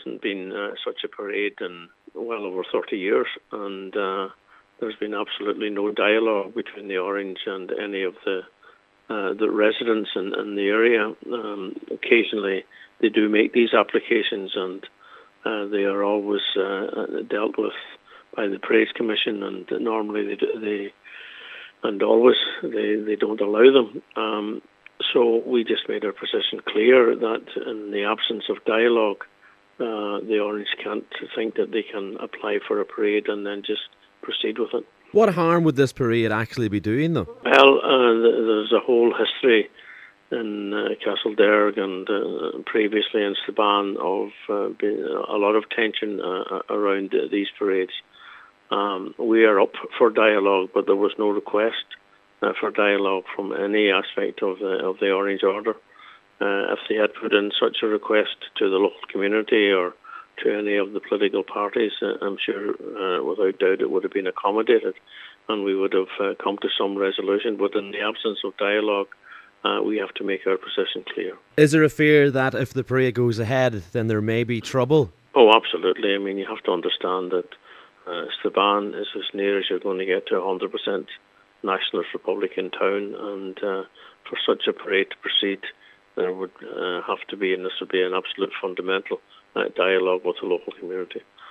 hasn't been such a parade in well over 30 years, and there's been absolutely no dialogue between the Orange and any of the residents in the area. Occasionally, they do make these applications, and they are always dealt with by the Parades Commission, and normally they don't allow them. So we just made our position clear that in the absence of dialogue, the Orange can't think that they can apply for a parade and then just proceed with it. What harm would this parade actually be doing, though? Well, there's a whole history in Castlederg and previously in Staban of a lot of tension around these parades. We are up for dialogue, but there was no request for dialogue from any aspect of the Orange Order. If they had put in such a request to the local community or to any of the political parties, I'm sure without doubt it would have been accommodated and we would have come to some resolution. But in the absence of dialogue, we have to make our position clear. Is there a fear that if the parade goes ahead, then there may be trouble? Oh, absolutely. I mean, you have to understand that Staban is as near as you're going to get to 100% Nationalist Republican town, and for such a parade to proceed, there would have to be, and this would be an absolute fundamental dialogue with the local community.